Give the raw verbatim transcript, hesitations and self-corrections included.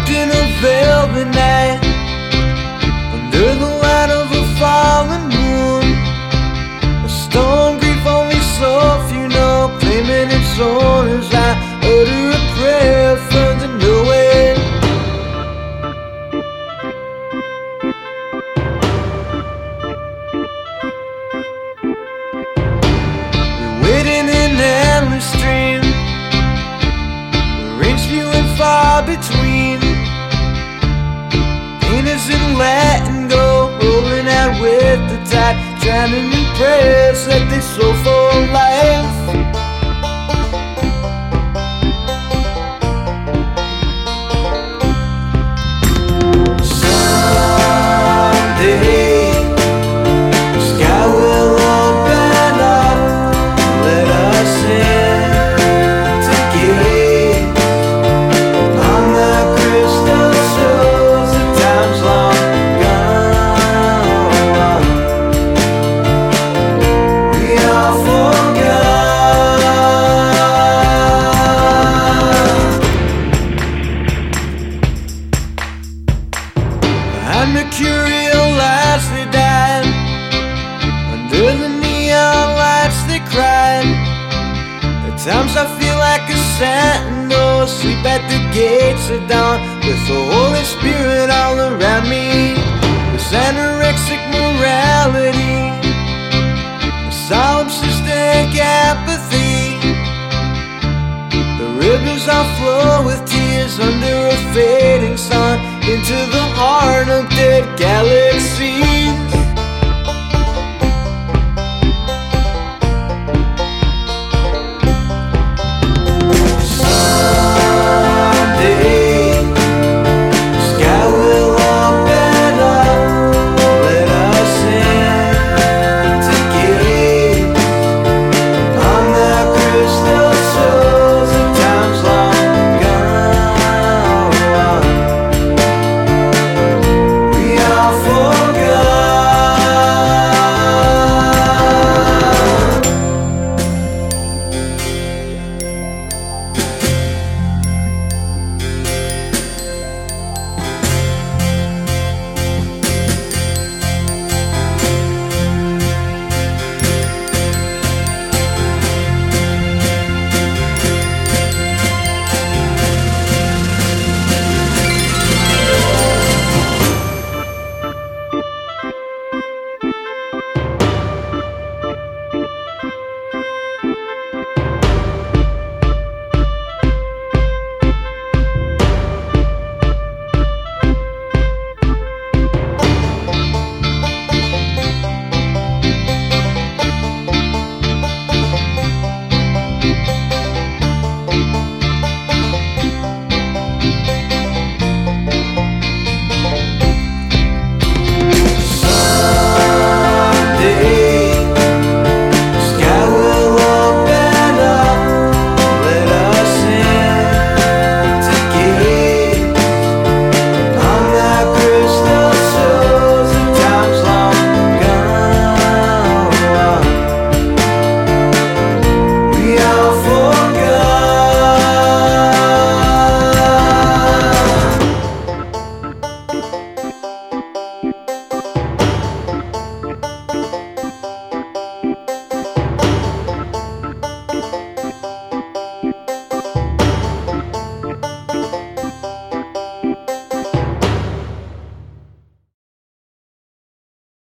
walked in a velvet night, under the light of a fallen moon. A stone grief only so few know, claiming its own as I utter a prayer from the nowhere. We're waiting in endless stream, range few and far between. Pain isn't letting go, rolling out with the tide, drowning in prayers that they sow for life. Someday the sky will open up, let us in to gaze upon the crystal shores of times long gone. We all forgot. Behind mercurial lights they died, under the neon lights they cried. At times I feel like a sentinel, asleep at the gates of dawn, with the Holy Spirit all around me. This anorexic morality, a solipsistic apathy. The rivers all flow with tears under a fading sun, into the heart of dead galaxies.